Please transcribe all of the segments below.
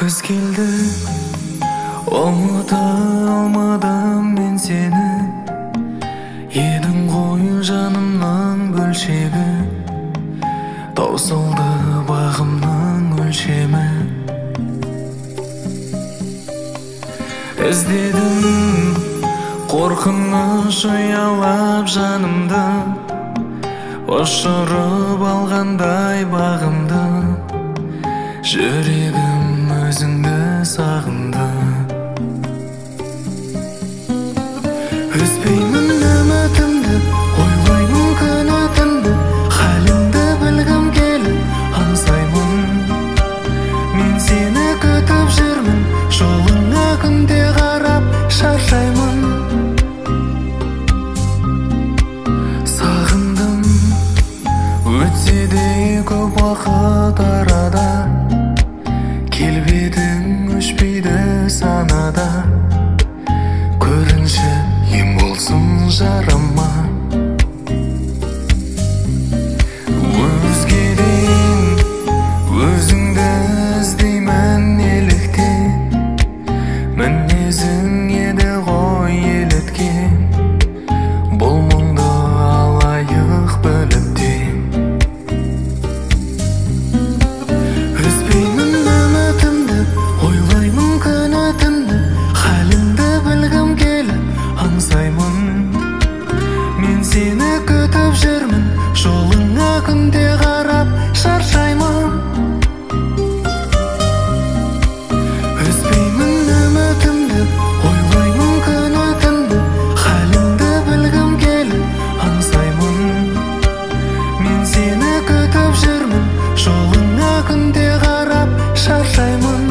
Күз келді, ұмыта алмадым мен сені. Едің ғой жанымның бөлшегі, таусылды бағымның өлшемі. Іздедім қорқыныш ұялап жанымды, ұшырып алғандай бағымды. Жүрегім өзіңді сағынды. Үзбеймін үмітімді, ойлаймын күні түнді. Халіңді білгім келіп аңсаймын. Мен сені күтіп жүрмін, жолыңа күнде қарап шаршаймын. Сағындым, өтсе де көп уақыт арада. Келбедің өшпейді санада. Көрінші ем болсын жарама. Өзгеден өзіңді іздеймін неліктен. Мінезің еді ғой еліткен, бұл мұңды алайық біліп те. Үзбеймін үмітімді, ойлаймын күні түнді. Халіңді білгім келіп аңсаймын. Мен сені күтіп жүрмін, жолыңа күнде қарап шаршаймын. Үзбеймін үмітімді, ойлаймын күні түнді. Халіңді білгім келіп аңсаймын. Мен сені күтіп жүрмін, жолыңа күнде қарап шаршаймын.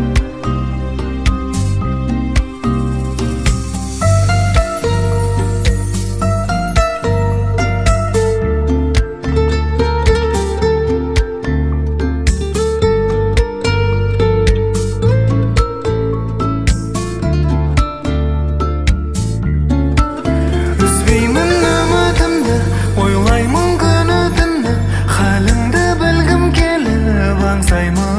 Үзбеймін үмітімді, ойлаймын күні түнді. Халіңді білгім келіп аңсаймын.